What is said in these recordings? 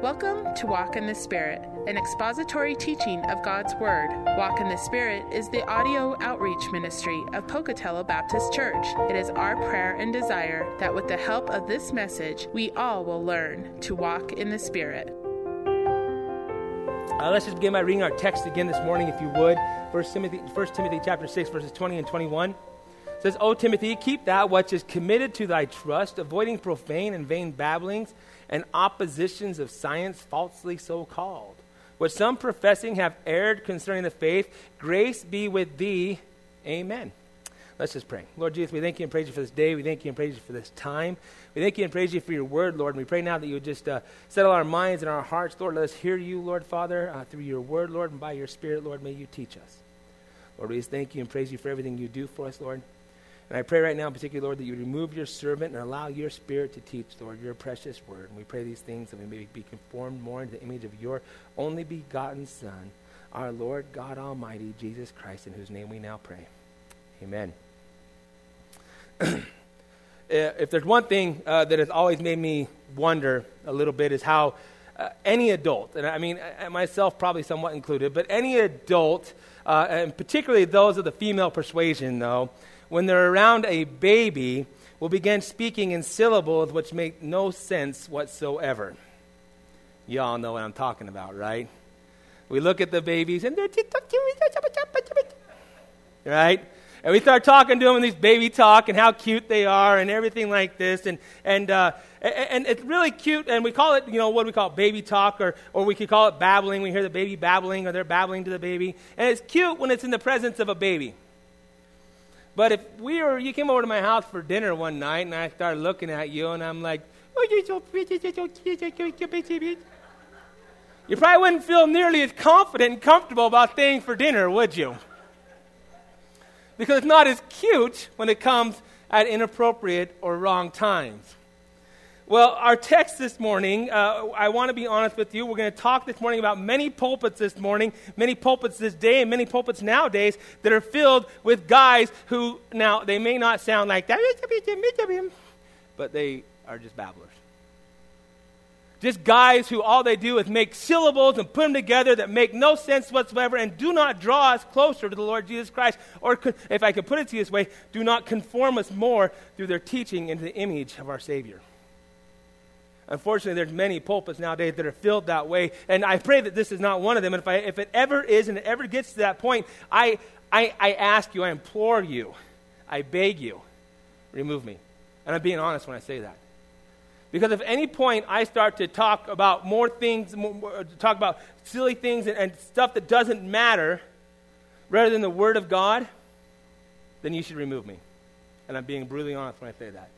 Welcome to Walk in the Spirit, an expository teaching of God's Word. Walk in the Spirit is the audio outreach ministry of Pocatello Baptist Church. It is our prayer and desire that with the help of this message, we all will learn to walk in the Spirit. Let's just begin by reading our text again this morning, if you would. 1 Timothy chapter 6, verses 20 and 21. It says, O Timothy, keep that which is committed to thy trust, avoiding profane and vain babblings, and oppositions of science falsely so called, which some professing have erred concerning the faith. Grace be with thee. Amen. Let's just pray. Lord Jesus, we thank you and praise you for this day. We thank you and praise you for this time. We thank you and praise you for your word, Lord. And we pray now that you would just settle our minds and our hearts. Lord, let us hear you, Lord Father, through your word, Lord, and by your Spirit, Lord, may you teach us. Lord, we just thank you and praise you for everything you do for us, Lord. And I pray right now in particular, Lord, that you remove your servant and allow your Spirit to teach, Lord, your precious word. And we pray these things that we may be conformed more into the image of your only begotten Son, our Lord God Almighty, Jesus Christ, in whose name we now pray. Amen. If there's one thing that has always made me wonder a little bit is how any adult, and I mean myself probably somewhat included, but any adult, and particularly those of the female persuasion though, when they're around a baby, will begin speaking in syllables which make no sense whatsoever. You all know what I'm talking about, right? We look at the babies and they're right? And we start talking to them in these baby talk and how cute they are and everything like this. And it's really cute. And we call it, what do we call it? Baby talk, or we could call it babbling. We hear the baby babbling, or they're babbling to the baby. And it's cute when it's in the presence of a baby. But if you came over to my house for dinner one night and I started looking at you and I'm like, oh, you're so pretty, you're so cute. You probably wouldn't feel nearly as confident and comfortable about staying for dinner, would you? Because it's not as cute when it comes at inappropriate or wrong times. Well, our text this morning, I want to be honest with you. We're going to talk this morning about many pulpits this morning, many pulpits this day, and many pulpits nowadays that are filled with guys who, now, they may not sound like that, but they are just babblers. Just guys who all they do is make syllables and put them together that make no sense whatsoever and do not draw us closer to the Lord Jesus Christ. Or if I could put it to you this way, do not conform us more through their teaching into the image of our Savior. Unfortunately, there's many pulpits nowadays that are filled that way, and I pray that this is not one of them. And if it ever is and it ever gets to that point, I ask you, I implore you, I beg you, remove me. And I'm being honest when I say that. Because if at any point I start to talk about more things, talk about silly things and stuff that doesn't matter, rather than the Word of God, then you should remove me. And I'm being brutally honest when I say that.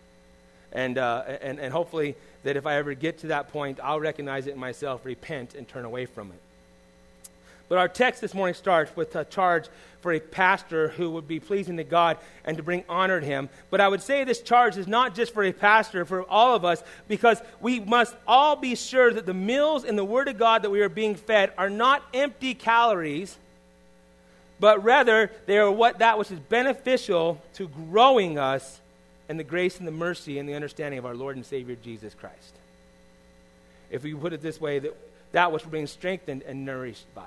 And hopefully that if I ever get to that point, I'll recognize it in myself, repent, and turn away from it. But our text this morning starts with a charge for a pastor who would be pleasing to God and to bring honor to him. But I would say this charge is not just for a pastor, for all of us, because we must all be sure that the meals in the Word of God that we are being fed are not empty calories, but rather they are that which is beneficial to growing us in the grace and the mercy and the understanding of our Lord and Savior Jesus Christ. If we put it this way, that which we're being strengthened and nourished by.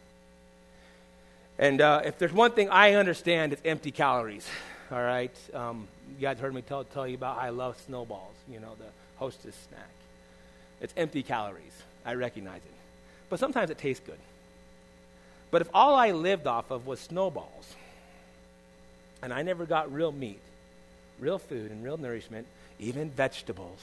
And if there's one thing I understand, it's empty calories. All right? You guys heard me tell you about how I love snowballs, the Hostess snack. It's empty calories. I recognize it. But sometimes it tastes good. But if all I lived off of was snowballs, and I never got real meat, real food, and real nourishment, even vegetables,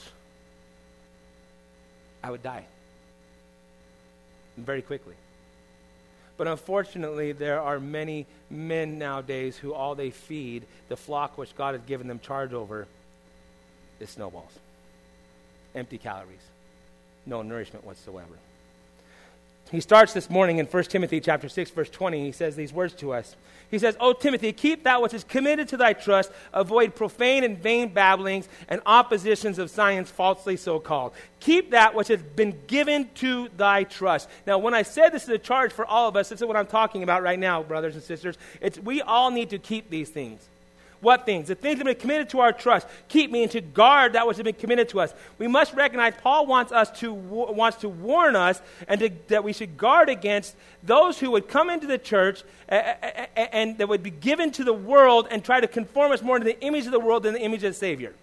I would die. And very quickly. But unfortunately, there are many men nowadays who all they feed, the flock which God has given them charge over, is snowballs. Empty calories. No nourishment whatsoever. He starts this morning in 1 Timothy chapter 6, verse 20. He says these words to us. He says, O Timothy, keep that which is committed to thy trust. Avoid profane and vain babblings and oppositions of science falsely so called. Keep that which has been given to thy trust. Now, when I said this is a charge for all of us, this is what I'm talking about right now, brothers and sisters. We all need to keep these things. what things? The things that have been committed to our trust. Keep me and to guard that which has been committed to us. We must recognize Paul wants to warn us that we should guard against those who would come into the church and that would be given to the world and try to conform us more to the image of the world than the image of the Savior.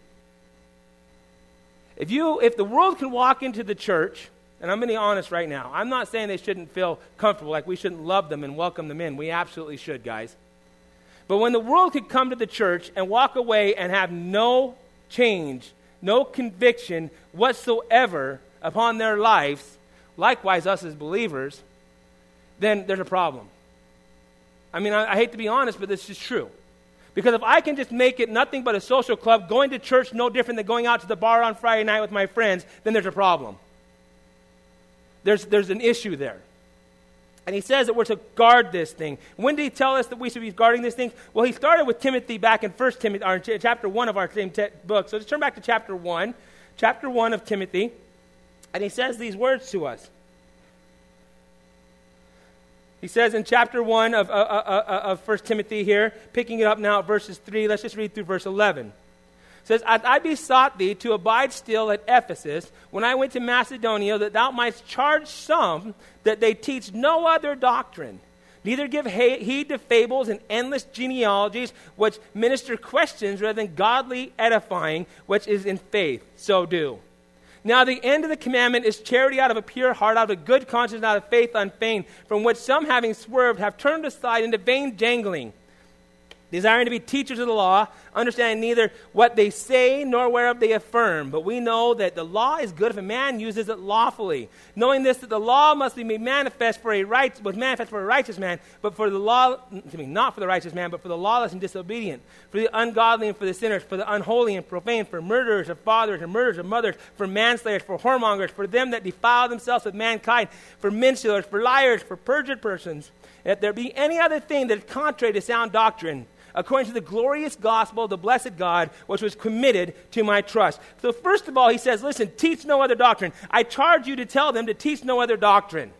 If the world can walk into the church, and I'm going to be honest right now, I'm not saying they shouldn't feel comfortable, like we shouldn't love them and welcome them in. We absolutely should, guys. But when the world could come to the church and walk away and have no change, no conviction whatsoever upon their lives, likewise us as believers, then there's a problem. I mean, I hate to be honest, but this is true. Because if I can just make it nothing but a social club, going to church no different than going out to the bar on Friday night with my friends, then there's a problem. There's an issue there. And he says that we're to guard this thing. When did he tell us that we should be guarding this thing? Well, he started with Timothy back in 1 Timothy, or in chapter 1 of our same book. So let's turn back to chapter 1 of Timothy. And he says these words to us. He says in chapter 1 of 1 Timothy here, picking it up now at verses 3, let's just read through verse 11. It says, I besought thee to abide still at Ephesus when I went to Macedonia, that thou mightst charge some that they teach no other doctrine, neither give heed to fables and endless genealogies, which minister questions rather than godly edifying, which is in faith. So do. Now the end of the commandment is charity out of a pure heart, out of a good conscience, out of faith unfeigned, from which some, having swerved, have turned aside into vain jangling, desiring to be teachers of the law, understanding neither what they say nor whereof they affirm. But we know that the law is good if a man uses it lawfully. Knowing this, that the law must be made manifest for a righteous man, but for the law, not for the righteous man, but for the lawless and disobedient, for the ungodly and for the sinners, for the unholy and profane, for murderers of fathers and murderers of mothers, for manslayers, for whoremongers, for them that defile themselves with mankind, for minstrels, for liars, for perjured persons. If there be any other thing that is contrary to sound doctrine, according to the glorious gospel of the blessed God, which was committed to my trust. So first of all, he says, listen, teach no other doctrine. I charge you to tell them to teach no other doctrine.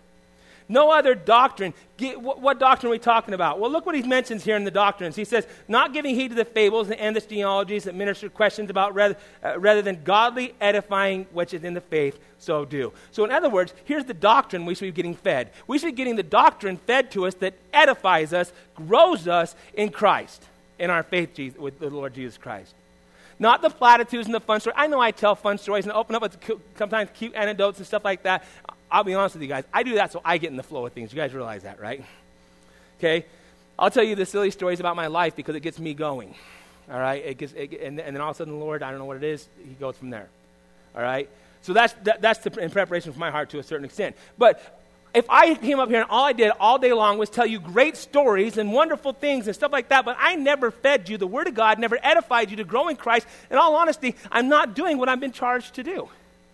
No other doctrine. What doctrine are we talking about? Well, look what he mentions here in the doctrines. He says, not giving heed to the fables and endless genealogies that minister questions about rather than godly edifying, which is in the faith, so do. So in other words, here's the doctrine we should be getting fed. We should be getting the doctrine fed to us that edifies us, grows us in Christ, in our faith with the Lord Jesus Christ. Not the platitudes and the fun stories. I know I tell fun stories and open up with sometimes cute anecdotes and stuff like that. I'll be honest with you guys. I do that so I get in the flow of things. You guys realize that, right? Okay? I'll tell you the silly stories about my life because it gets me going. All right? And then all of a sudden the Lord, I don't know what it is, he goes from there. All right? So that's in preparation for my heart to a certain extent. But if I came up here and all I did all day long was tell you great stories and wonderful things and stuff like that, but I never fed you the Word of God, never edified you to grow in Christ, in all honesty, I'm not doing what I've been charged to do.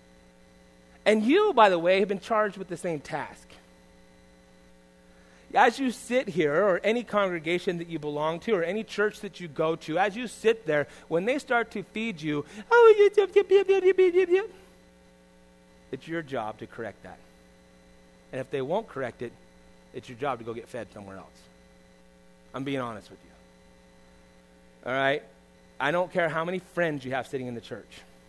And you, by the way, have been charged with the same task. As you sit here, or any congregation that you belong to, or any church that you go to, as you sit there, when they start to feed you, it's your job to correct that. And if they won't correct it, it's your job to go get fed somewhere else. I'm being honest with you. All right? I don't care how many friends you have sitting in the church.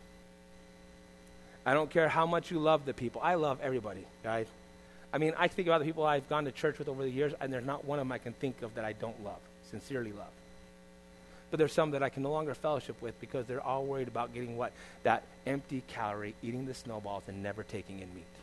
I don't care how much you love the people. I love everybody, guys. I mean, I think about the people I've gone to church with over the years, and there's not one of them I can think of that I don't love, sincerely love. But there's some that I can no longer fellowship with because they're all worried about getting what? That empty calorie, eating the snowballs, and never taking in meat.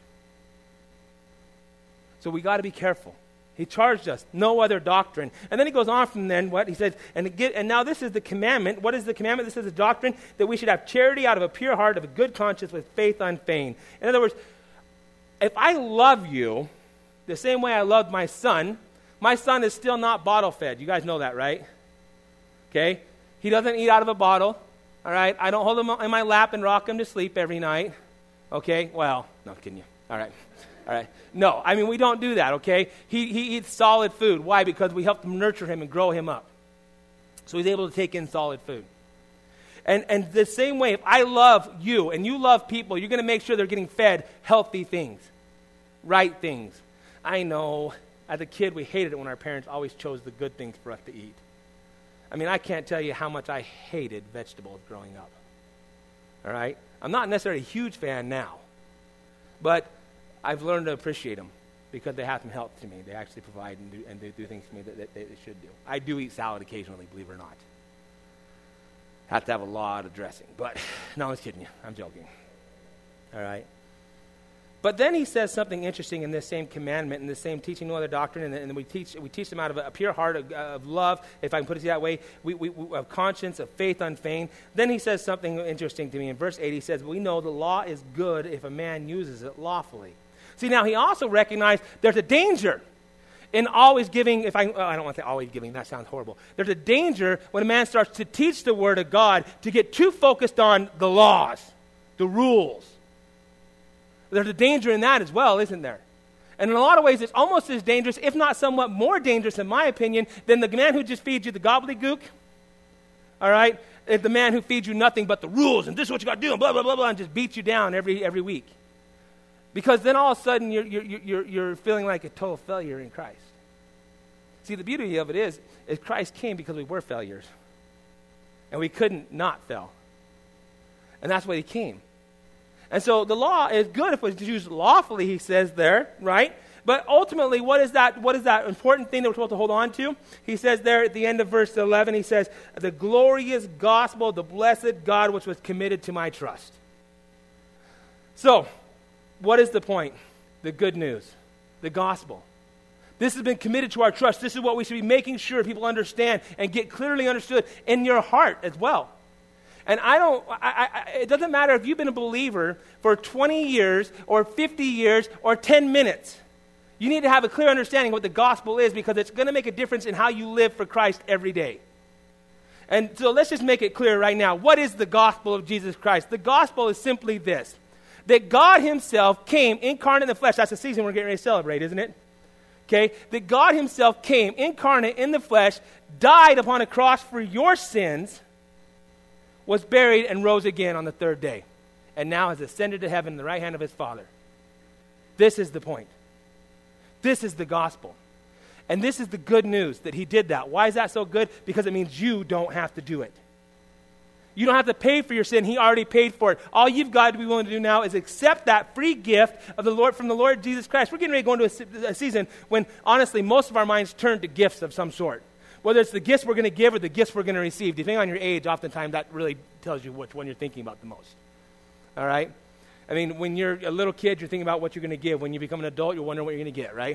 So we got to be careful. He charged us, no other doctrine. And then he goes on from then, what? He says, and now this is the commandment. What is the commandment? This is the doctrine that we should have charity out of a pure heart, of a good conscience, with faith unfeigned. In other words, if I love you the same way I loved my son is still not bottle fed. You guys know that, right? Okay? He doesn't eat out of a bottle. All right? I don't hold him in my lap and rock him to sleep every night. Okay? Well, no, kidding you. All right. All right. No, I mean, we don't do that, okay? He eats solid food. Why? Because we help nurture him and grow him up. So he's able to take in solid food. And the same way, if I love you and you love people, you're going to make sure they're getting fed healthy things, right things. I know, as a kid, we hated it when our parents always chose the good things for us to eat. I mean, I can't tell you how much I hated vegetables growing up. All right? I'm not necessarily a huge fan now, but I've learned to appreciate them because they have some help to me. They actually provide and do things to me that they should do. I do eat salad occasionally, believe it or not. Have to have a lot of dressing. But, no, I'm just kidding you. I'm joking. All right? But then he says something interesting in this same commandment, in this same teaching no other doctrine, and we teach them out of a pure heart of love, if I can put it that way, we of conscience, of faith unfeigned. Then he says something interesting to me. In verse 8, he says, we know the law is good if a man uses it lawfully. See, now he also recognized there's a danger in always giving, I don't want to say always giving, that sounds horrible. There's a danger when a man starts to teach the Word of God to get too focused on the laws, the rules. There's a danger in that as well, isn't there? And in a lot of ways, it's almost as dangerous, if not somewhat more dangerous, in my opinion, than the man who just feeds you the gobbledygook. All right? The man who feeds you nothing but the rules, and this is what you got to do, and blah, blah, blah, blah, and just beats you down every week. Because then all of a sudden, you're feeling like a total failure in Christ. See, the beauty of it is Christ came because we were failures. And we couldn't not fail. And that's why he came. And so the law is good if it's used lawfully, he says there, right? But ultimately, what is that important thing that we're supposed to hold on to? He says there at the end of verse 11, he says, the glorious gospel of the blessed God which was committed to my trust. So, what is the point? The good news, the gospel. This has been committed to our trust. This is what we should be making sure people understand and get clearly understood in your heart as well. And it doesn't matter if you've been a believer for 20 years or 50 years or 10 minutes. You need to have a clear understanding of what the gospel is because it's going to make a difference in how you live for Christ every day. And so let's just make it clear right now. What is the gospel of Jesus Christ? The gospel is simply this, that God himself came incarnate in the flesh. That's the season we're getting ready to celebrate, isn't it? Okay? That God himself came incarnate in the flesh, died upon a cross for your sins, was buried and rose again on the third day, and now has ascended to heaven in the right hand of his Father. This is the point. This is the gospel. And this is the good news that he did that. Why is that so good? Because it means you don't have to do it. You don't have to pay for your sin. He already paid for it. All you've got to be willing to do now is accept that free gift of the Lord from the Lord Jesus Christ. We're getting ready to go into a season when, honestly, most of our minds turn to gifts of some sort. Whether it's the gifts we're going to give or the gifts we're going to receive. Depending on your age, oftentimes that really tells you which one you're thinking about the most. All right? I mean, when you're a little kid, you're thinking about what you're going to give. When you become an adult, you're wondering what you're going to get, right?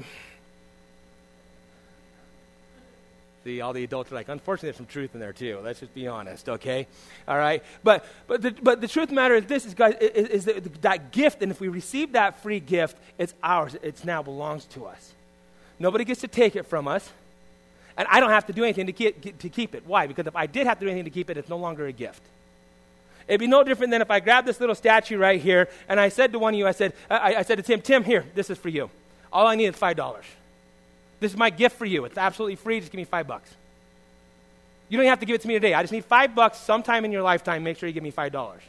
See, all the adults are like, unfortunately, there's some truth in there too. Let's just be honest, okay? All right? But the truth of the matter is this, is, guys, is that gift, and if we receive that free gift, it's ours. It now belongs to us. Nobody gets to take it from us. And I don't have to do anything to keep it. Why? Because if I did have to do anything to keep it, it's no longer a gift. It'd be no different than if I grabbed this little statue right here, and I said to one of you, I said to Tim, here, this is for you. All I need is $5. This is my gift for you. It's absolutely free. Just give me $5. You don't even have to give it to me today. I just need $5 sometime in your lifetime. Make sure you give me $5. All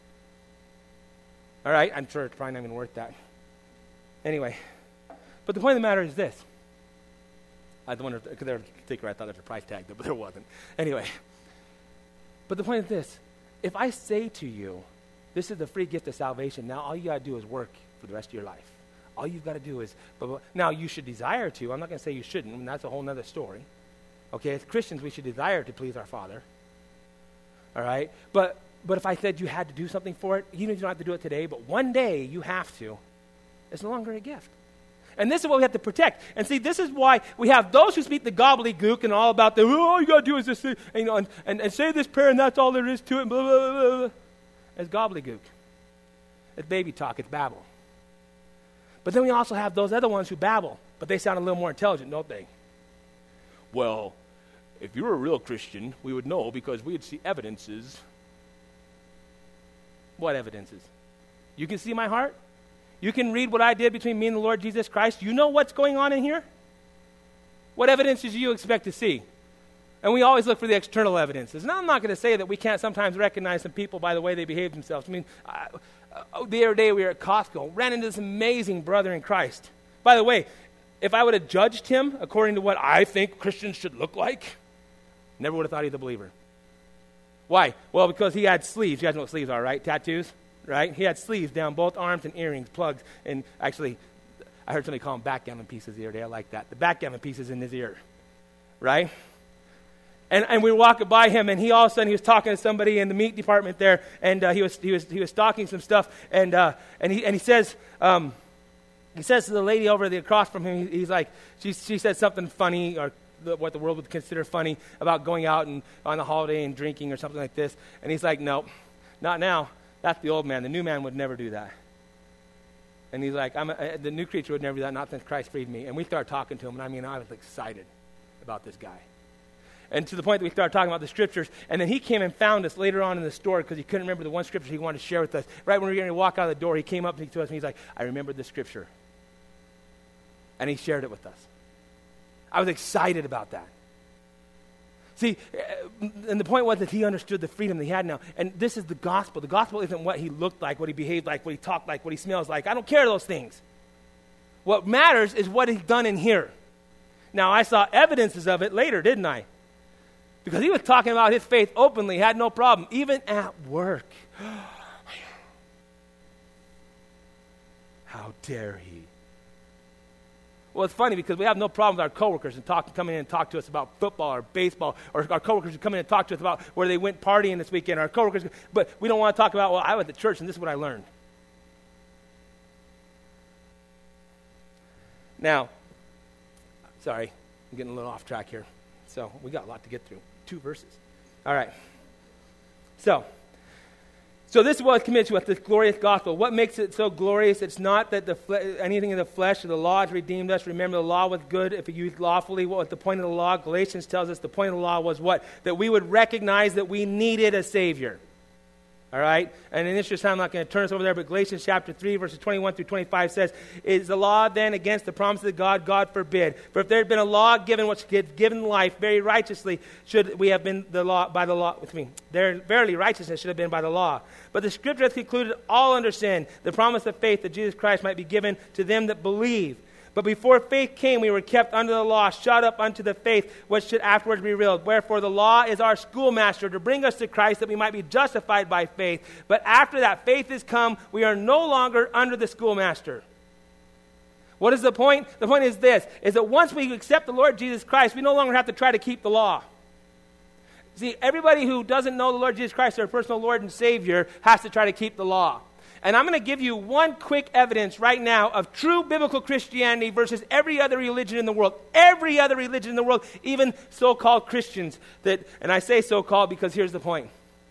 right? I'm sure it's probably not even worth that. Anyway, but the point of the matter is this. I wonder, because there was a sticker, I thought there was a price tag, but there wasn't. Anyway, but the point is this. If I say to you, this is the free gift of salvation, now all you got to do is work for the rest of your life. All you've got to do is, now you should desire to. I'm not going to say you shouldn't. I mean, that's a whole other story. Okay, as Christians, we should desire to please our Father. All right? But if I said you had to do something for it, even if you don't have to do it today, but one day you have to, it's no longer a gift. And this is what we have to protect. And see, this is why we have those who speak the gobbledygook and all about all you got to do is this, and say this prayer and that's all there is to it, blah, blah, blah, blah. It's gobbledygook. It's baby talk. It's babble. But then we also have those other ones who babble, but they sound a little more intelligent, don't they? Well, if you were a real Christian, we would know because we would see evidences. What evidences? You can see my heart? You can read what I did between me and the Lord Jesus Christ. You know what's going on in here? What evidences do you expect to see? And we always look for the external evidences. And I'm not going to say that we can't sometimes recognize some people by the way they behave themselves. I mean, the other day we were at Costco, ran into this amazing brother in Christ. By the way, if I would have judged him according to what I think Christians should look like, Never would have thought he was a believer. Why? Well, because he had sleeves. You guys know what sleeves are, right? Tattoos, right? He had sleeves down both arms and earrings, plugs, and actually, I heard somebody call them backgammon pieces the other day. I like that. The backgammon pieces in his ear, right? And we were walking by him, and all of a sudden he was talking to somebody in the meat department there, and he was stocking some stuff, and he says to the lady over across from him, he's like, she said something funny, or what the world would consider funny, about going out and on a holiday and drinking or something like this, and he's like, no, not now. That's the old man. The new man would never do that. And he's like, the new creature would never do that, not since Christ freed me. And we started talking to him, and I was excited about this guy. And to the point that we started talking about the scriptures, and then he came and found us later on in the store because he couldn't remember the one scripture he wanted to share with us. Right when we were going to walk out of the door, he came up to us and he's like, I remembered the scripture. And he shared it with us. I was excited about that. See, and the point was that he understood the freedom that he had now. And this is the gospel. The gospel isn't what he looked like, what he behaved like, what he talked like, what he smells like. I don't care those things. What matters is what he's done in here. Now, I saw evidences of it later, didn't I? Because he was talking about his faith openly, had no problem, even at work. How dare he? Well, it's funny because we have no problem with our coworkers and coming in and talk to us about football or baseball, or our coworkers who come in and talk to us about where they went partying this weekend. Our coworkers, but we don't want to talk about, well, I was at church and this is what I learned. Now, sorry, I'm getting a little off track here. So we got a lot to get through. 2 verses. All right. So this is what it's committed to us, this glorious gospel. What makes it so glorious? It's not that anything in the flesh or the law has redeemed us. Remember, the law was good if it used lawfully. What was the point of the law? Galatians tells us the point of the law was what? That we would recognize that we needed a Savior. All right? And in this time, I'm not going to turn us over there, but Galatians chapter 3, verses 21 through 25 says, is the law then against the promises of God? God forbid. For if there had been a law given which had given life very righteously, should we have been the law by the law with me. There verily righteousness should have been by the law. But the scripture has concluded all under sin, the promise of faith that Jesus Christ might be given to them that believe. But before faith came, we were kept under the law, shut up unto the faith which should afterwards be revealed. Wherefore the law is our schoolmaster to bring us to Christ that we might be justified by faith. But after that faith is come, we are no longer under the schoolmaster. What is the point? The point is this, is that once we accept the Lord Jesus Christ, we no longer have to try to keep the law. See, everybody who doesn't know the Lord Jesus Christ, their personal Lord and Savior, has to try to keep the law. And I'm going to give you one quick evidence right now of true biblical Christianity versus every other religion in the world. Every other religion in the world, even so-called Christians. And I say so-called because here's the point.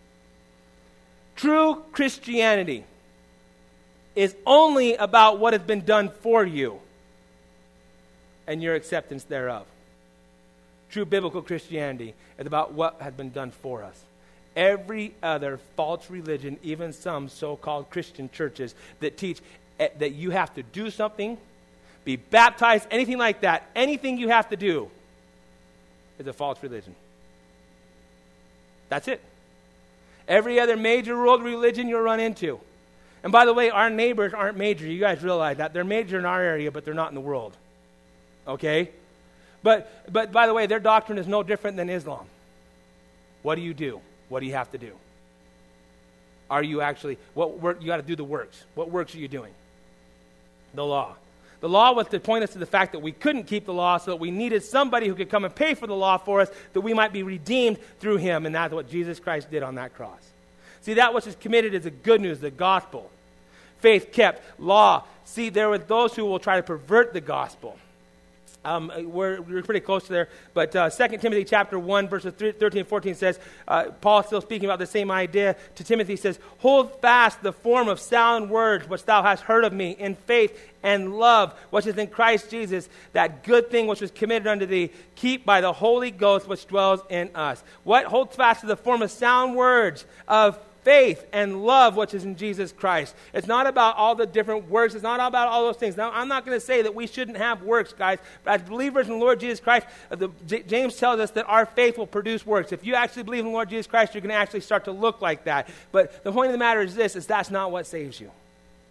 True Christianity is only about what has been done for you and your acceptance thereof. True biblical Christianity is about what has been done for us. Every other false religion, even some so-called Christian churches that teach that you have to do something, be baptized, anything like that, anything you have to do is a false religion. That's it. Every other major world religion you'll run into. And by the way, our neighbors aren't major. You guys realize that. They're major in our area, but they're not in the world. Okay? But by the way, their doctrine is no different than Islam. What do you do? What do you have to do? Are you actually, what work, you got to do the works. What works are you doing? The law. The law was to point us to the fact that we couldn't keep the law, so that we needed somebody who could come and pay for the law for us, that we might be redeemed through him, and that's what Jesus Christ did on that cross. See, that which is committed is the good news, the gospel. Faith kept, law. See, there were those who will try to pervert the gospel. We're pretty close to there, but 2 Timothy chapter 1, verses 13 and 14 says, Paul still speaking about the same idea to Timothy, says, hold fast the form of sound words which thou hast heard of me in faith and love, which is in Christ Jesus, that good thing which was committed unto thee, keep by the Holy Ghost which dwells in us. What holds fast to the form of sound words of faith and love, which is in Jesus Christ. It's not about all the different works. It's not about all those things. Now, I'm not going to say that we shouldn't have works, guys. But as believers in the Lord Jesus Christ, James tells us that our faith will produce works. If you actually believe in the Lord Jesus Christ, you're going to actually start to look like that. But the point of the matter is this, is that's not what saves you.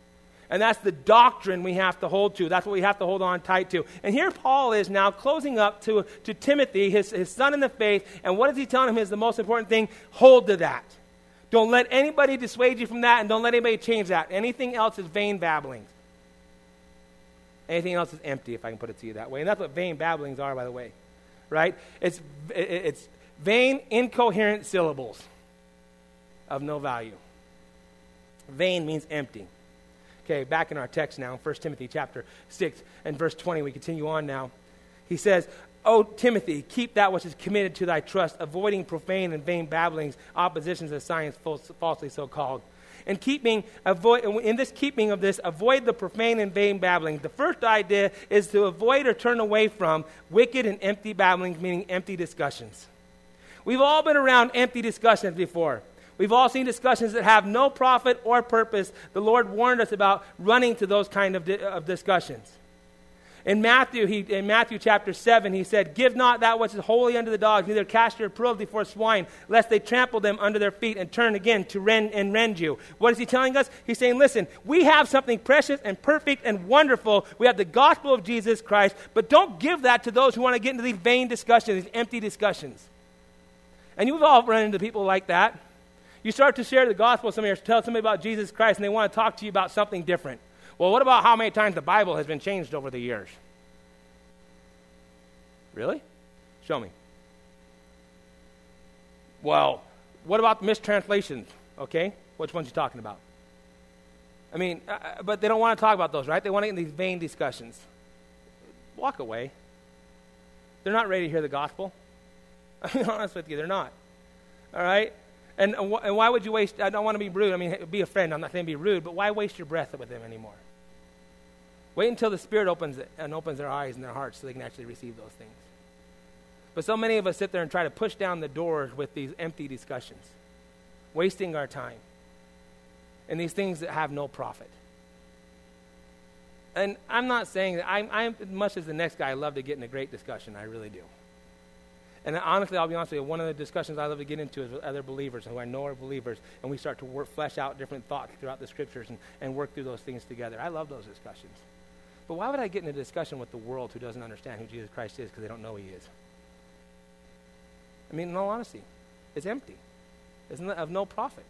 And that's the doctrine we have to hold to. That's what we have to hold on tight to. And here Paul is now closing up to Timothy, his son in the faith. And what is he telling him is the most important thing? Hold to that. Don't let anybody dissuade you from that, and don't let anybody change that. Anything else is vain babblings. Anything else is empty, if I can put it to you that way. And that's what vain babblings are, by the way. Right? It's vain, incoherent syllables of no value. Vain means empty. Okay, back in our text now, 1 Timothy chapter 6 and verse 20, we continue on now. He says, O Timothy, keep that which is committed to thy trust, avoiding profane and vain babblings, oppositions of science falsely so called. In this keeping of this, avoid the profane and vain babblings. The first idea is to avoid or turn away from wicked and empty babblings, meaning empty discussions. We've all been around empty discussions before. We've all seen discussions that have no profit or purpose. The Lord warned us about running to those kind of discussions. In Matthew chapter 7, he said, give not that which is holy unto the dogs, neither cast your pearls before swine, lest they trample them under their feet and turn again to rend you. What is he telling us? He's saying, listen, we have something precious and perfect and wonderful. We have the gospel of Jesus Christ, but don't give that to those who want to get into these vain discussions, these empty discussions. And you've all run into people like that. You start to share the gospel with somebody or tell somebody about Jesus Christ, and they want to talk to you about something different. Well, what about how many times the Bible has been changed over the years? Really? Show me. Well, what about mistranslations? Okay, which ones are you talking about? I mean, but they don't want to talk about those, right? They want to get in these vain discussions. Walk away. They're not ready to hear the gospel. I'll be honest with you, they're not. All right? And why would you waste, I don't want to be rude. I mean, be a friend. I'm not saying be rude, but why waste your breath with them anymore? Wait until the Spirit opens their eyes and their hearts so they can actually receive those things. But so many of us sit there and try to push down the doors with these empty discussions, wasting our time, and these things that have no profit. And I'm not saying that I'm as much as the next guy, I love to get in a great discussion. I really do. And honestly, I'll be honest with you, one of the discussions I love to get into is with other believers who I know are believers, and we start to flesh out different thoughts throughout the scriptures and work through those things together. I love those discussions. But why would I get in a discussion with the world who doesn't understand who Jesus Christ is because they don't know he is? I mean, in all honesty, it's empty. It's of no profit.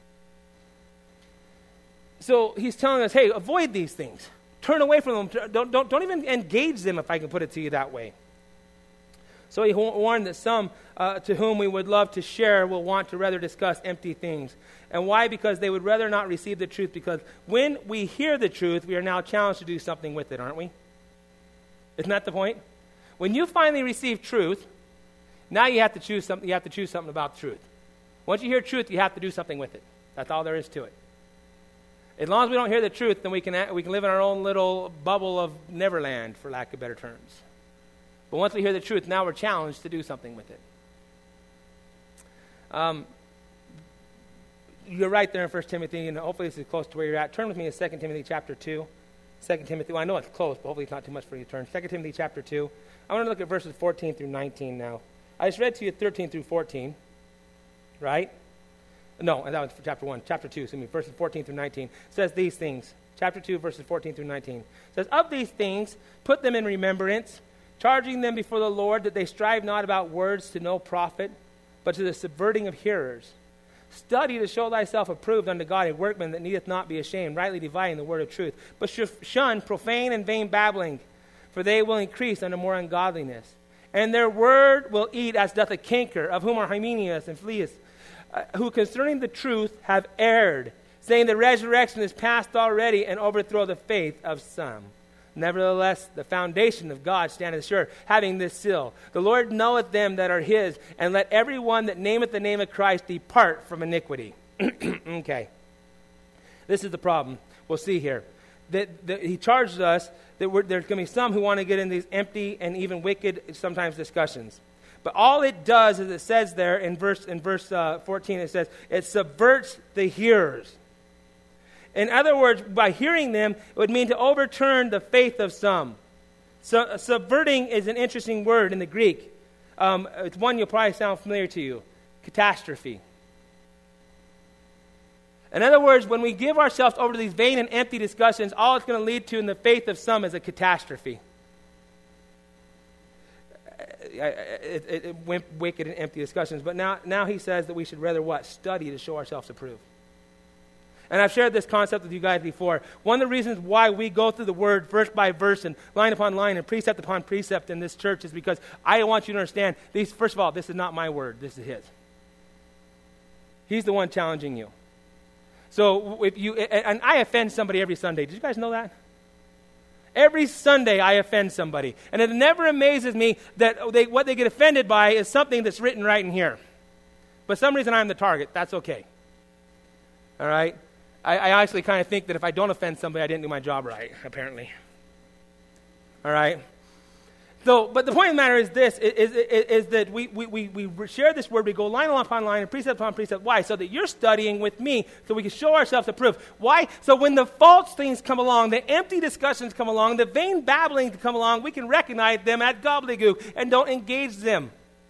So he's telling us, hey, avoid these things. Turn away from them. Don't even engage them, if I can put it to you that way. So he warned that some to whom we would love to share will want to rather discuss empty things. And why? Because they would rather not receive the truth. Because when we hear the truth, we are now challenged to do something with it, aren't we? Isn't that the point? When you finally receive truth, now you have to choose something. You have to choose something about truth. Once you hear truth, you have to do something with it. That's all there is to it. As long as we don't hear the truth, then we can live in our own little bubble of Neverland, for lack of better terms. But once we hear the truth, now we're challenged to do something with it. You're right there in 1 Timothy, and hopefully this is close to where you're at. Turn with me to 2 Timothy chapter 2. 2 Timothy, well, I know it's close, but hopefully it's not too much for you to turn. 2 Timothy chapter 2. I want to look at verses 14 through 19 now. I just read to you 13 through 14, right? No, that was for chapter 1. Chapter 2, verses 14 through 19. It says these things. Chapter 2, verses 14 through 19. It says, of these things, put them in remembrance, charging them before the Lord that they strive not about words to no profit, but to the subverting of hearers. Study to show thyself approved unto God, a workman that needeth not be ashamed, rightly dividing the word of truth. But shun profane and vain babbling, for they will increase unto more ungodliness. And their word will eat as doth a canker, of whom are Hymenaeus and Philetus, who concerning the truth have erred, saying the resurrection is past already, and overthrow the faith of some. Nevertheless, the foundation of God standeth sure, having this seal. The Lord knoweth them that are his, and let every one that nameth the name of Christ depart from iniquity. Okay. This is the problem. We'll see here. That he charges us that there's going to be some who want to get in these empty and even wicked, sometimes, discussions. But all it does, as it says there in verse 14, it says, it subverts the hearers. In other words, by hearing them, it would mean to overturn the faith of some. So, subverting is an interesting word in the Greek. It's one you'll probably sound familiar to you. Catastrophe. In other words, when we give ourselves over to these vain and empty discussions, all it's going to lead to in the faith of some is a catastrophe. It went wicked and empty discussions. But now he says that we should rather what? Study to show ourselves approved. And I've shared this concept with you guys before. One of the reasons why we go through the Word verse by verse and line upon line and precept upon precept in this church is because I want you to understand, first of all, this is not my word, this is his. He's the one challenging you. So and I offend somebody every Sunday. Did you guys know that? Every Sunday I offend somebody. And it never amazes me that what they get offended by is something that's written right in here. But for some reason I'm the target. That's okay. All right? I actually kind of think that if I don't offend somebody, I didn't do my job right, apparently. All right? So, but the point of the matter is this, is that we share this word, we go line upon line and precept upon precept. Why? So that you're studying with me, so we can show ourselves approved. Why? So when the false things come along, the empty discussions come along, the vain babblings come along, we can recognize them as gobbledygook and don't engage them.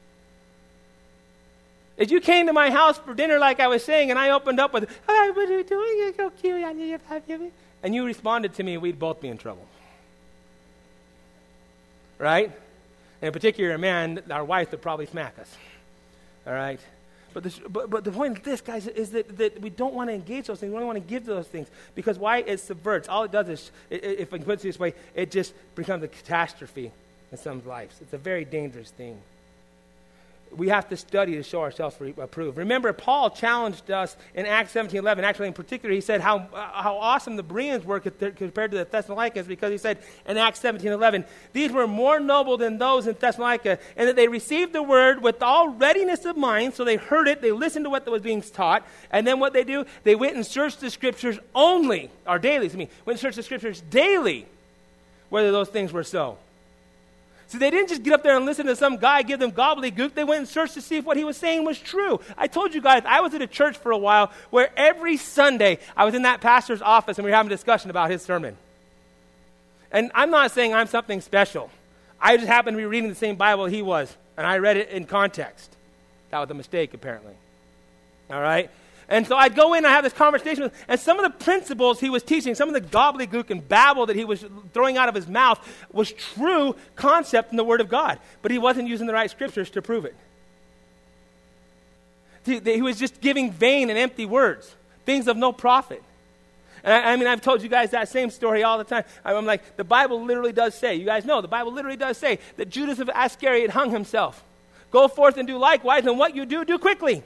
If you came to my house for dinner like I was saying, and I opened up with, "Hi, what are you doing? You're so cute," and you responded to me, we'd both be in trouble. Right? And in particular, a man, our wife would probably smack us. All right? But the point of this, guys, is that we don't want to engage those things. We don't want to give those things. Because why? It subverts. All it does is, if I can put it this way, it just becomes a catastrophe in some lives. It's a very dangerous thing. We have to study to show ourselves approved. Remember, Paul challenged us in Acts 17:11. Actually, in particular, he said how awesome the Bereans were compared to the Thessalonians, because he said in Acts 17:11, these were more noble than those in Thessalonica, and that they received the word with all readiness of mind. So they heard it, they listened to what was being taught, and then what they do, they went and searched the scriptures went and searched the scriptures daily, whether those things were so. See, they didn't just get up there and listen to some guy give them gobbledygook. They went and searched to see if what he was saying was true. I told you guys, I was at a church for a while where every Sunday I was in that pastor's office and we were having a discussion about his sermon. And I'm not saying I'm something special. I just happened to be reading the same Bible he was, and I read it in context. That was a mistake, apparently. All right? And so I'd go in and I'd have this conversation with him, and some of the principles he was teaching, some of the gobbledygook and babble that he was throwing out of his mouth was true concept in the Word of God, but he wasn't using the right scriptures to prove it. He was just giving vain and empty words, things of no profit. And I've told you guys that same story all the time. I'm like, the Bible literally does say, you guys know, the Bible literally does say that Judas of Iscariot hung himself. Go forth and do likewise, and what you do quickly.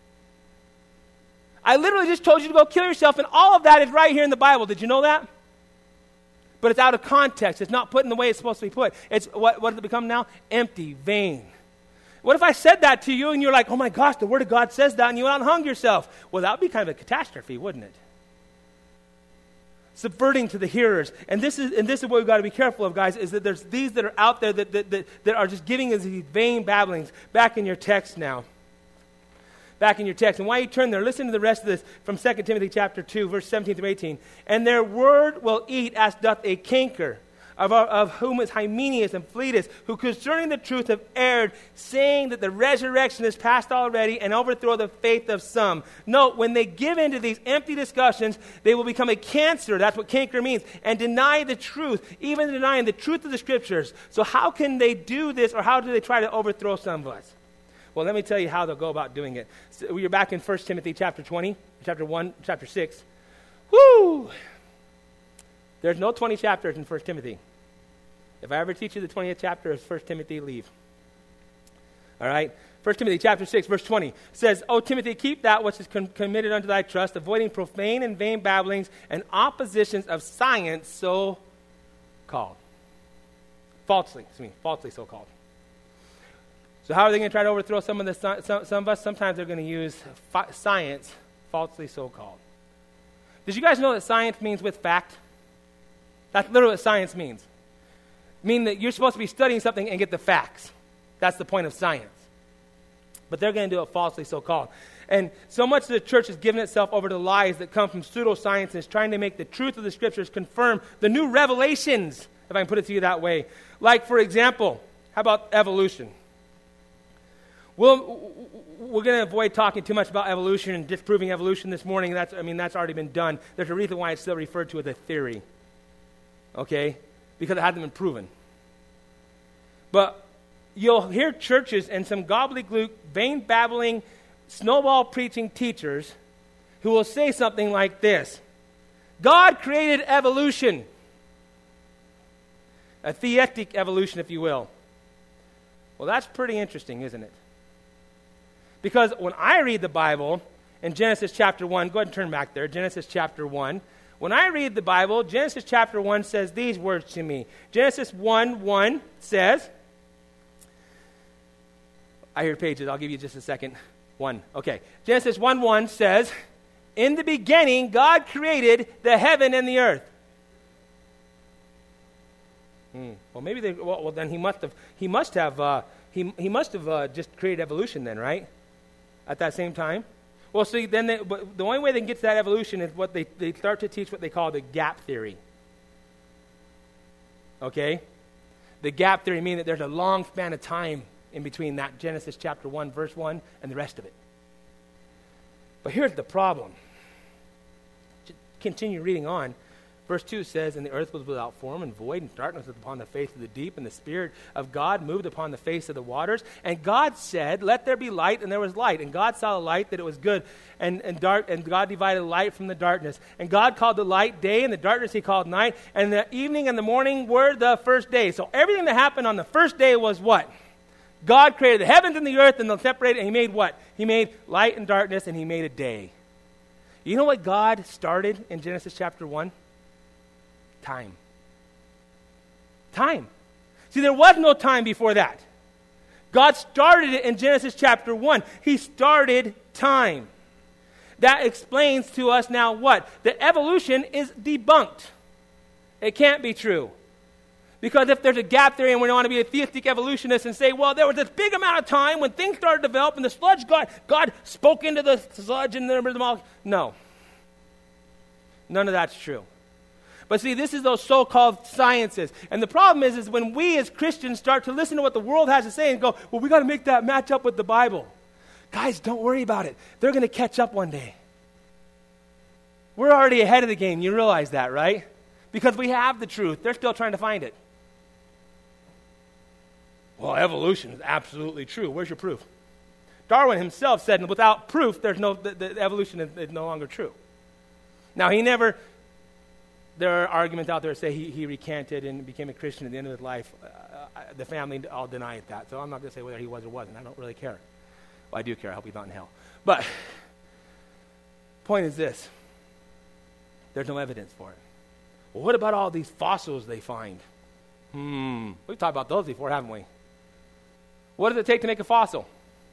I literally just told you to go kill yourself, and all of that is right here in the Bible. Did you know that? But it's out of context. It's not put in the way it's supposed to be put. It's what does it become now? Empty, vain. What if I said that to you and you're like, oh my gosh, the Word of God says that, and you went out and hung yourself? Well, that would be kind of a catastrophe, wouldn't it? Subverting to the hearers. And this is what we've got to be careful of, guys, is that there's these that are out there that are just giving us these vain babblings. Back in your text now. Back in your text. And while you turn there, listen to the rest of this from 2 Timothy chapter 2, verse 17 through 18. And their word will eat as doth a canker, of whom is Hymenaeus and Philetus, who concerning the truth have erred, saying that the resurrection is past already, and overthrow the faith of some. Note, when they give into these empty discussions, they will become a cancer, that's what canker means, and deny the truth, even denying the truth of the Scriptures. So how can they do this, or how do they try to overthrow some of us? Well, let me tell you how they'll go about doing it. So we're back in 1 Timothy chapter 20, chapter 1, chapter 6. Woo! There's no 20 chapters in 1 Timothy. If I ever teach you the 20th chapter of 1 Timothy, leave. All right? 1 Timothy chapter 6, verse 20 says, O Timothy, keep that which is committed unto thy trust, avoiding profane and vain babblings and oppositions of science so called. Falsely so called. So how are they going to try to overthrow some of us? Sometimes they're going to use science, falsely so-called. Did you guys know that science means with fact? That's literally what science means. Meaning that you're supposed to be studying something and get the facts. That's the point of science. But they're going to do it falsely so-called. And so much of the church has given itself over to lies that come from pseudoscience and is trying to make the truth of the Scriptures confirm the new revelations, if I can put it to you that way. Like, for example, how about evolution? We're going to avoid talking too much about evolution and disproving evolution this morning. That's already been done. There's a reason why it's still referred to as a theory. Okay? Because it hasn't been proven. But you'll hear churches and some gobbledygook, vain-babbling, snowball-preaching teachers who will say something like this: God created evolution. A theistic evolution, if you will. Well, that's pretty interesting, isn't it? Because when I read the Bible in Genesis chapter 1, go ahead and turn back there, Genesis chapter 1. When I read the Bible, Genesis chapter 1 says these words to me. Genesis 1:1 says, I hear pages, I'll give you just a second. 1, okay. Genesis 1:1 says, in the beginning, God created the heaven and the earth. Well, maybe then he must have just created evolution then, right? At that same time. Well, see, then the only way they can get to that evolution is what they start to teach what they call the gap theory. Okay? The gap theory meaning that there's a long span of time in between that Genesis chapter 1, verse 1, and the rest of it. But here's the problem. Just continue reading on. Verse 2 says, and the earth was without form and void, and darkness was upon the face of the deep, and the Spirit of God moved upon the face of the waters. And God said, let there be light, and there was light. And God saw the light, that it was good, and dark, and God divided light from the darkness. And God called the light day, and the darkness he called night, and the evening and the morning were the first day. So everything that happened on the first day was what? God created the heavens and the earth, and they separated, and he made what? He made light and darkness, and he made a day. You know what God started in Genesis chapter 1? Time. See, there was no time before that. God started it in Genesis chapter 1. He started time. That explains to us now what? That evolution is debunked. It can't be true. Because if there's a gap theory and we want to be a theistic evolutionist and say, well, there was this big amount of time when things started to develop and the sludge, God spoke into the sludge and there was them all. No. None of that's true. But see, this is those so-called sciences. And the problem is when we as Christians start to listen to what the world has to say and go, well, we got to make that match up with the Bible. Guys, don't worry about it. They're going to catch up one day. We're already ahead of the game. You realize that, right? Because we have the truth. They're still trying to find it. Well, evolution is absolutely true. Where's your proof? Darwin himself said, without proof, the evolution is no longer true. Now, there are arguments out there that say he recanted and became a Christian at the end of his life. The family all deny that. So I'm not going to say whether he was or wasn't. I don't really care. Well, I do care. I hope he's not in hell. But point is this. There's no evidence for it. Well, what about all these fossils they find? We've talked about those before, haven't we? What does it take to make a fossil?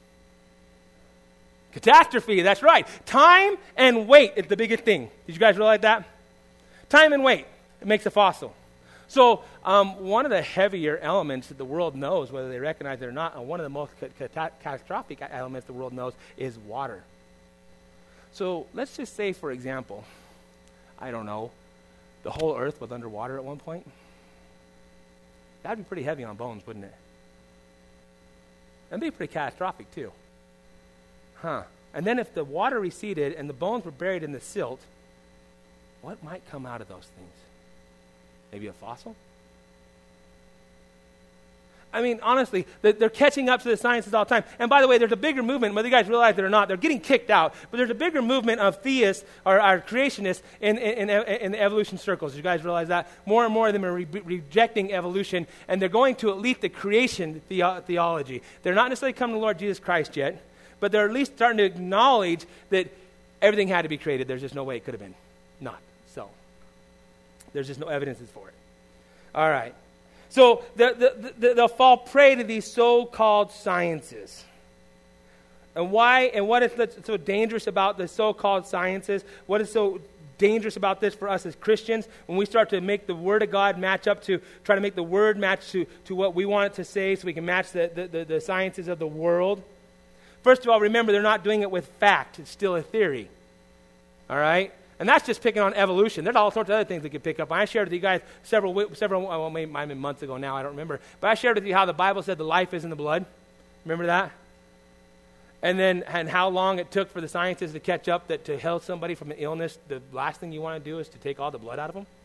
Catastrophe, that's right. Time and weight is the biggest thing. Did you guys realize that? Time and weight, it makes a fossil. So one of the heavier elements that the world knows, whether they recognize it or not, and one of the most catastrophic elements the world knows is water. So let's just say, for example, I don't know, the whole earth was underwater at one point. That'd be pretty heavy on bones, wouldn't it? That'd be pretty catastrophic too. And then if the water receded and the bones were buried in the silt, what might come out of those things? Maybe a fossil? I mean, honestly, they're catching up to the sciences all the time. And by the way, there's a bigger movement, whether you guys realize it or not, they're getting kicked out, but there's a bigger movement of theists or creationists in the evolution circles. Did you guys realize that? More and more of them are rejecting evolution, and they're going to at least the creation theology. They're not necessarily coming to the Lord Jesus Christ yet, but they're at least starting to acknowledge that everything had to be created. There's just no way it could have been not. So there's just no evidences for it. All right. So they'll fall prey to these so-called sciences. And why? And what is so dangerous about the so-called sciences? What is so dangerous about this for us as Christians? When we start to make the Word of God match up to, try to make the Word match to what we want it to say so we can match the sciences of the world. First of all, remember, they're not doing it with fact. It's still a theory. All right? And that's just picking on evolution. There's all sorts of other things they could pick up. I shared with you guys several maybe months ago now, I don't remember. But I shared with you how the Bible said the life is in the blood. Remember that? And how long it took for the scientists to catch up that to heal somebody from an illness, the last thing you want to do is to take all the blood out of them.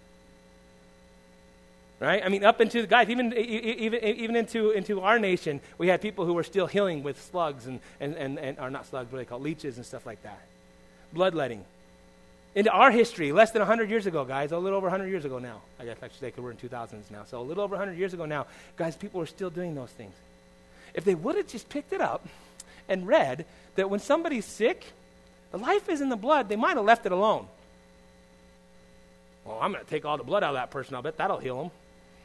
Right? I mean, up into the guys, even into our nation, we had people who were still healing with slugs and or not slugs, what they call leeches and stuff like that. Bloodletting. Into our history, less than 100 years ago, guys, a little over 100 years ago now. I guess I should say because we're in 2000s now. So a little over 100 years ago now, guys, people were still doing those things. If they would have just picked it up and read that when somebody's sick, the life is in the blood, they might have left it alone. Well, I'm going to take all the blood out of that person. I'll bet that'll heal them.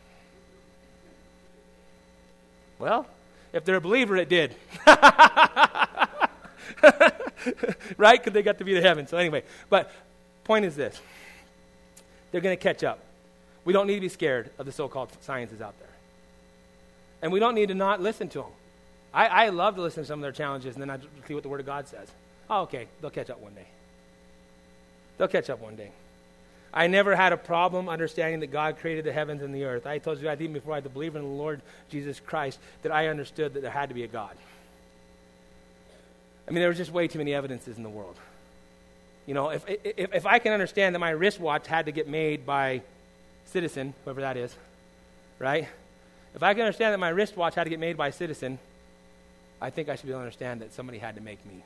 Well, if they're a believer, it did. Right? Because they got to be to heaven. So anyway, but point is this. They're going to catch up. We don't need to be scared of the so-called sciences out there. And we don't need to not listen to them. I love to listen to some of their challenges, and then I see what the Word of God says. Oh, okay, they'll catch up one day. They'll catch up one day. I never had a problem understanding that God created the heavens and the earth. I told you that even before I had to believe in the Lord Jesus Christ, that I understood that there had to be a God. I mean, there was just way too many evidences in the world. You know, if I can understand that my wristwatch had to get made by Citizen, whoever that is, right? If I can understand that my wristwatch had to get made by Citizen, I think I should be able to understand that somebody had to make me.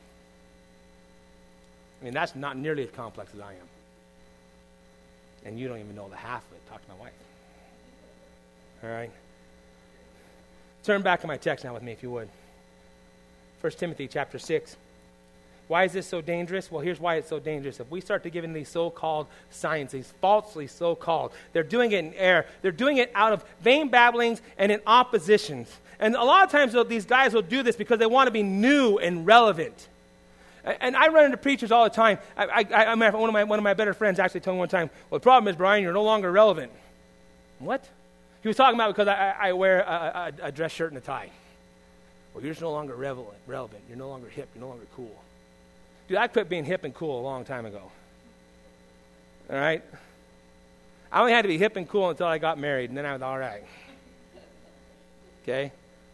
I mean, that's not nearly as complex as I am. And you don't even know the half of it. Talk to my wife. All right? Turn back to my text now with me, if you would. 1 Timothy chapter 6. Why is this so dangerous? Well, here's why it's so dangerous. If we start to give in these so-called sciences, falsely so-called, they're doing it in error. They're doing it out of vain babblings and in oppositions. And a lot of times these guys will do this because they want to be new and relevant. And I run into preachers all the time. One of my better friends actually told me one time, well, the problem is, Brian, you're no longer relevant. What? He was talking about because I wear a dress shirt and a tie. Well, you're just no longer relevant. You're no longer hip. You're no longer cool. Dude, I quit being hip and cool a long time ago. All right? I only had to be hip and cool until I got married, and then I was all right. Okay?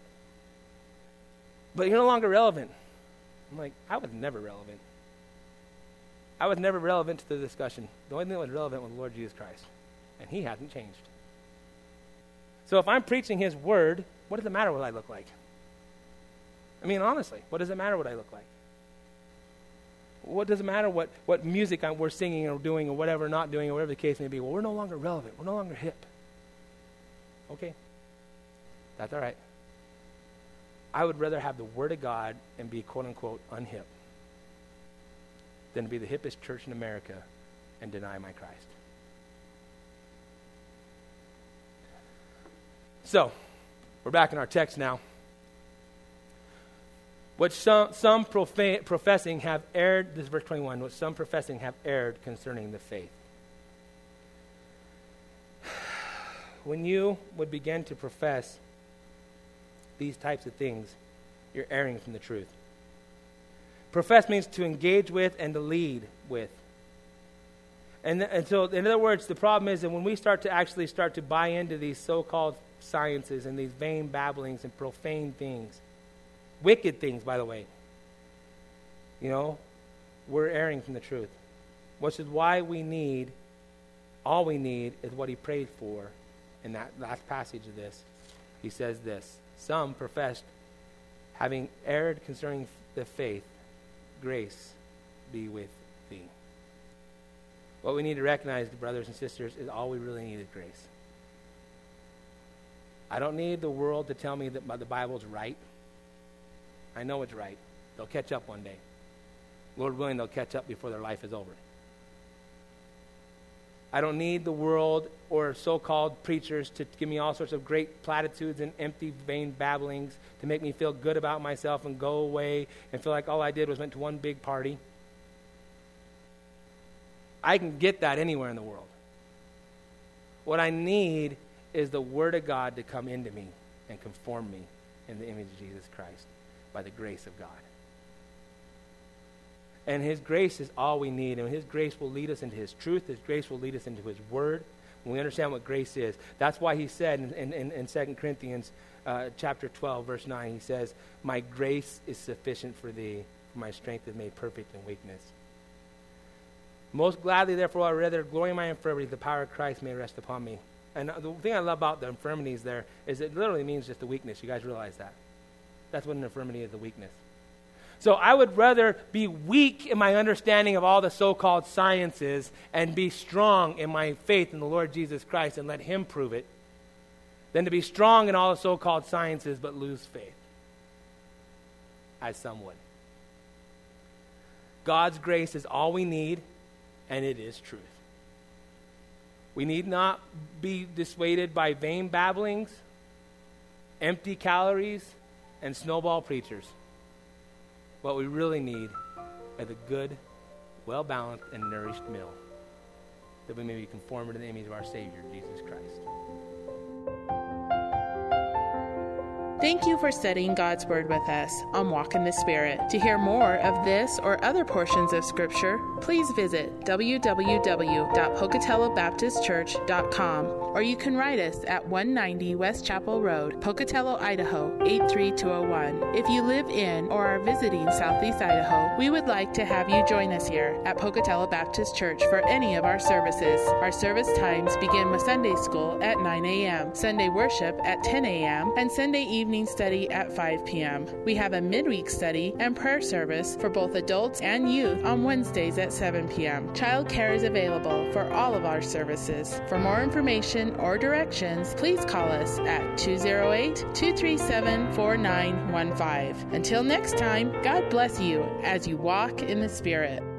But you're no longer relevant. I'm like, I was never relevant. I was never relevant to the discussion. The only thing that was relevant was the Lord Jesus Christ. And he hasn't changed. So if I'm preaching his word, what does it matter what I look like? I mean, honestly, what does it matter what I look like? What does it matter what music we're singing or doing or whatever, not doing or whatever the case may be? Well, we're no longer relevant. We're no longer hip. Okay. That's all right. I would rather have the Word of God and be quote-unquote unhip than to be the hippest church in America and deny my Christ. So, we're back in our text now. What some professing have erred, this is verse 21, what some professing have erred concerning the faith. When you would begin to profess these types of things, you're erring from the truth. Profess means to engage with and to lead with. And so, in other words, the problem is that when we start to buy into these so-called sciences and these vain babblings and profane things, wicked things, by the way, we're erring from the truth. Which is why all we need is what he prayed for in that last passage of this. He says this, some professed, having erred concerning the faith, grace be with thee. What we need to recognize, brothers and sisters, is all we really need is grace. I don't need the world to tell me that the Bible's right. I know it's right. They'll catch up one day. Lord willing, they'll catch up before their life is over. I don't need the world or so-called preachers to give me all sorts of great platitudes and empty, vain babblings to make me feel good about myself and go away and feel like all I did was went to one big party. I can get that anywhere in the world. What I need is the Word of God to come into me and conform me in the image of Jesus Christ by the grace of God. And his grace is all we need. And his grace will lead us into his truth. His grace will lead us into his word. when we understand what grace is, that's why he said in 2 Corinthians chapter 12, verse 9, he says, my grace is sufficient for thee, for my strength is made perfect in weakness. Most gladly, therefore, I rather glory in my infirmity, the power of Christ may rest upon me. And the thing I love about the infirmities there is it literally means just a weakness. You guys realize that? That's what an infirmity is, a weakness. So I would rather be weak in my understanding of all the so-called sciences and be strong in my faith in the Lord Jesus Christ and let him prove it than to be strong in all the so-called sciences but lose faith, as some would. God's grace is all we need, and it is truth. We need not be dissuaded by vain babblings, empty calories, and snowball preachers. What we really need is a good, well-balanced, and nourished meal, that we may be conformed to the image of our Savior, Jesus Christ. Thank you for studying God's Word with us on Walk in the Spirit. To hear more of this or other portions of Scripture, please visit www.pocatellobaptistchurch.com, or you can write us at 190 West Chapel Road, Pocatello, Idaho, 83201. If you live in or are visiting Southeast Idaho, we would like to have you join us here at Pocatello Baptist Church for any of our services. Our service times begin with Sunday school at 9 a.m., Sunday worship at 10 a.m., and Sunday evening study at 5 p.m. We have a midweek study and prayer service for both adults and youth on Wednesdays at 7 p.m. Child care is available for all of our services. For more information or directions, please call us at 208-237-4915. Until next time, God bless you as you walk in the Spirit.